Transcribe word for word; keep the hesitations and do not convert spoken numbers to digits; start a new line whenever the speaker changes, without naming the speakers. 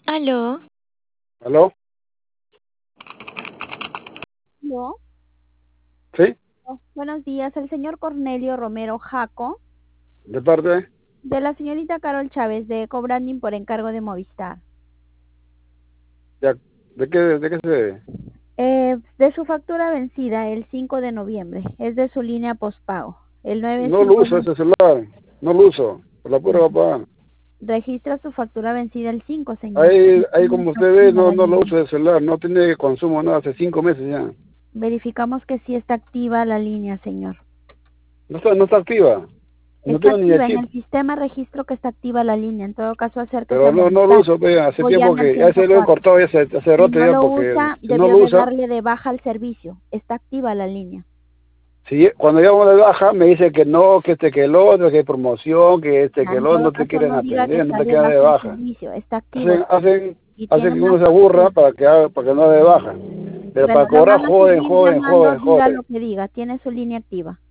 Aló,
¿Aló?
¿No?
¿Sí?
Oh, buenos días, el señor Cornelio Romero Jaco,
¿De parte?
de la señorita Carol Chávez, de Cobranding por encargo de Movistar.
Ya, ¿de qué, de qué se debe?
Eh, de su factura vencida el cinco de noviembre, es de su línea postpago, el
No lo uso
nueve cinco nueve.
ese celular, no lo uso, por la pura va a pagar.
Registra su factura vencida el cinco, señor.
Ahí, ahí como
Está
usted ve,
activa
no,
la
no lo
línea.
uso el celular, no tiene consumo nada, hace cinco meses ya.
Verificamos que sí está activa la línea, señor.
No está, no está activa, no
Está
tengo ni el
activa, en
chip,
el sistema registro que está activa la línea. En todo caso, acérquese a
pero no, no lo
Movistar
uso, pe, hace
o
tiempo
llame al
que ya se
ciento
lo he
cuatro.
cortado ya hace, hace
Si
rato
no
ya,
lo
porque
usa,
si no
debió
lo
de
usa,
darle de baja al servicio. Está activa la línea.
si cuando llamo de baja me dice que no, que este, que el otro, que hay promoción, que este,
Ya,
que
en
el otro,
todo
no te
caso,
quieren
no diga que
atender, no
está
te
de
quedan de
baja el
baja.
servicio. Está activo
Hacen, hacen,
y
hacen
tiene
que
más
uno se aburra
facturas.
para que haga, para que no de baja. Pero
Bueno,
para
lo
cobrar,
van a
joven,
seguir
joven,
llamando,
joven,
diga
joven.
lo que diga. Tiene su línea activa.